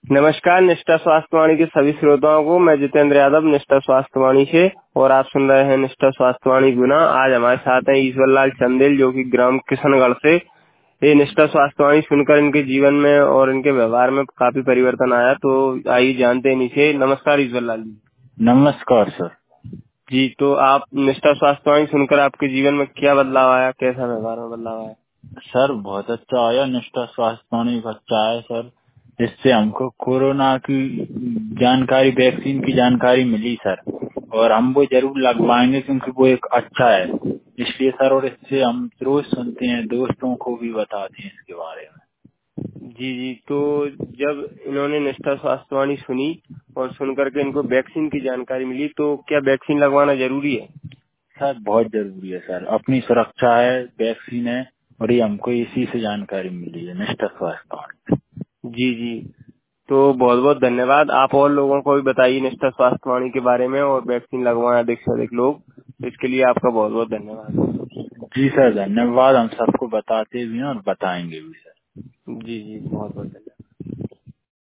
नमस्कार निष्ठा स्वास्थ्य वाणी के सभी श्रोताओं को। मैं जितेंद्र यादव निष्ठा स्वास्थ्य वाणी से, और आप सुन रहे हैं निष्ठा स्वास्थ्य वाणी गुना। आज हमारे साथ हैं ईश्वर लाल चंदेल, जो कि ग्राम किशनगढ़ से। ये निष्ठा स्वास्थ्य वाणी सुनकर इनके जीवन में और इनके व्यवहार में काफी परिवर्तन आया, तो आइए जानते हैं इनसे। नमस्कार ईश्वर लाल जी। नमस्कार सर। जी, तो आप निष्ठा स्वास्थ्य वाणी सुनकर आपके जीवन में क्या बदलाव आया, कैसा व्यवहार में बदलाव आया? सर बहुत अच्छा आया, निष्ठा स्वास्थ्य वाणी का अच्छा है सर। इससे हमको कोरोना की जानकारी, वैक्सीन की जानकारी मिली सर, और हम वो जरूर लगवाएंगे क्योंकि वो एक अच्छा है इसलिए सर। और इससे हम रोज सुनते हैं, दोस्तों को भी बताते हैं इसके बारे में। जी जी, तो जब इन्होंने निष्ठा स्वास्थ्य वाणी सुनी और सुन करके इनको वैक्सीन की जानकारी मिली, तो क्या वैक्सीन लगवाना जरूरी है? सर बहुत जरूरी है सर, अपनी सुरक्षा है, वैक्सीन है, और ये हमको इसी से जानकारी मिली है, निष्ठा स्वास्थ्य वाणी। जी जी, तो बहुत बहुत धन्यवाद। आप और लोगों को भी बताइए निष्ठा स्वास्थ्य वाणी के बारे में, और वैक्सीन लगवाएं अधिक से अधिक लोग। तो इसके लिए आपका बहुत बहुत धन्यवाद। जी सर, धन्यवाद। हम सबको बताते भी हैं और बताएंगे भी सर। जी जी, बहुत बहुत धन्यवाद।